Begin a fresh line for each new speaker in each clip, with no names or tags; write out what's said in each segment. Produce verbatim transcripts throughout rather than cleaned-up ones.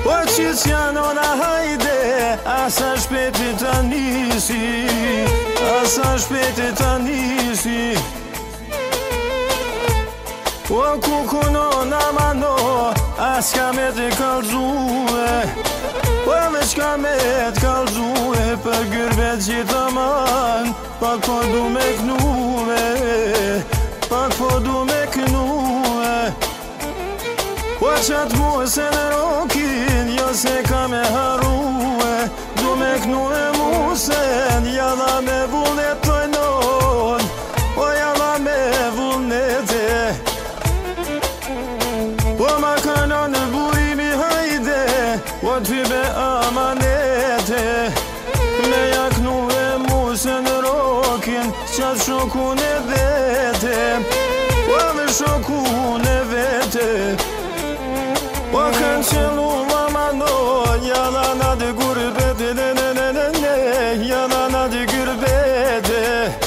O qitë janona hajde, asa shpeti të nisi, asa shpeti të nisi. O kukunona mano, as ka me të kalzue, o me qka me të kalzue, për gyrbet gjitha man, pak po du me knuve, pak po du me knuve. O qatë mu se në rokin, jo se ka me harue, du me knuve musen, jalla me vullnet tojnon, o jalla me vullnete. O ma kanon në burimi hajde, o ty be amanete, me jaknu e musë në rokin, qatë shokun e vete, o me shokun e vete. O kanë qëllu mamano, jala na dhe gurbete, ne ne ne ne ne, jala na dhe gurbete.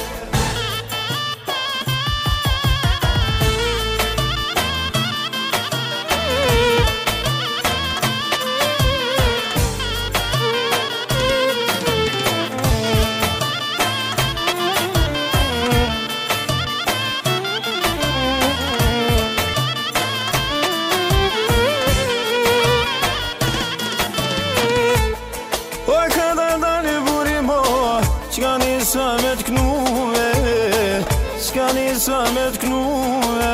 Qka nisa me t'knuve, qka nisa me t'knuve,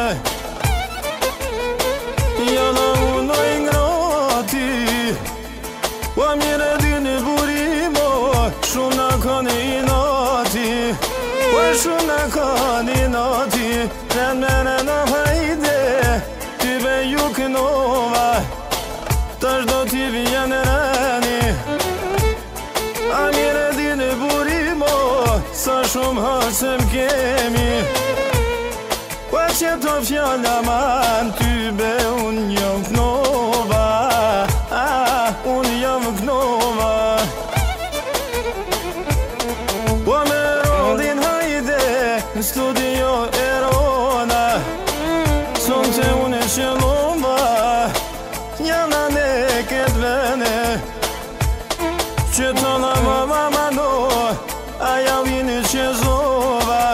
jalla unoj ngrati, o mire dini burimo, shumë na kanë i nati, o shumë na kanë i nati, ren mene në hajde, ty be ju kënova, tash do t'i vjen reni, a mire dini burimo, sa shumë hasëm kemi, o që të fjalla man, ty be unë jam knova, unë jam knova. O me rollin hajde, në studio e rona, son të unë e qëllova, jana ne këtë vene, që të la mama mano, aja vini që zova,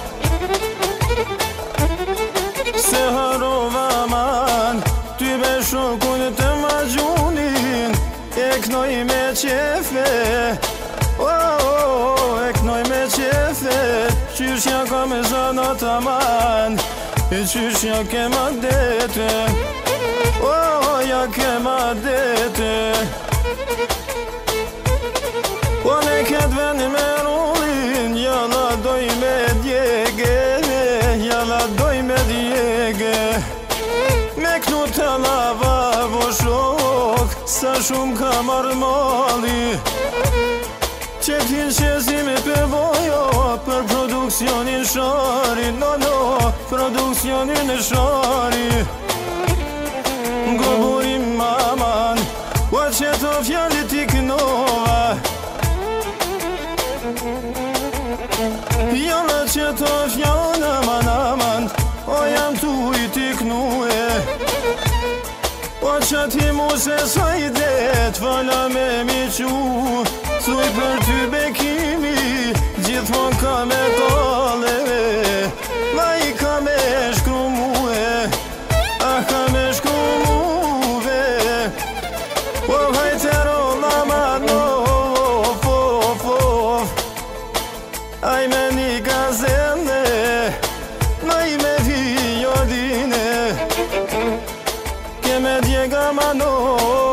se harova man, ty be shokun të ma gjunin, e knoj me qefe, oh, oh, e knoj me qefe, qyshja ka me zanat aman, e qyshja ke ma dete, oh, ja ke ma dete. O ne këtë veni me rullin, jalla doj me djege, jalla doj me djege, me knu të lava vo shok, sa shumë ka marrë mali, që t'hin qezimi për vojo, për produksionin shari, no no, produksionin shari, goburim maman, o që të fjallit t'i knova, jalla që të fjallë aman aman, o jam tu i t'i knue, o që ti mu se sajde, t'fala me mi qu, thuj për ty bekimi, gjithmon ka me kale, ma i ka me shkru muhe, a ka me shkru muve, o hajtero maman, of, of, of, aj me një gazene, aj me vijodine, ke me djega mano.